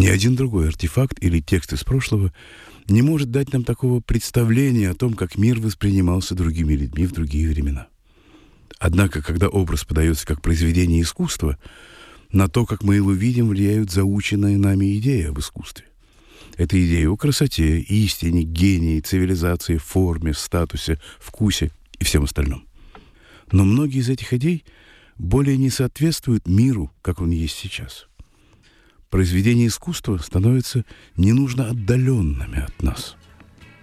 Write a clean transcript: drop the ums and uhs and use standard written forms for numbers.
Ни один другой артефакт или текст из прошлого не может дать нам такого представления о том, как мир воспринимался другими людьми в другие времена. Однако, когда образ подается как произведение искусства, на то, как мы его видим, влияют заученные нами идеи об искусстве. Это идеи о красоте, истине, гении, цивилизации, форме, статусе, вкусе и всем остальном. Но многие из этих идей более не соответствуют миру, как он есть сейчас. Произведения искусства становятся ненужно отдаленными от нас.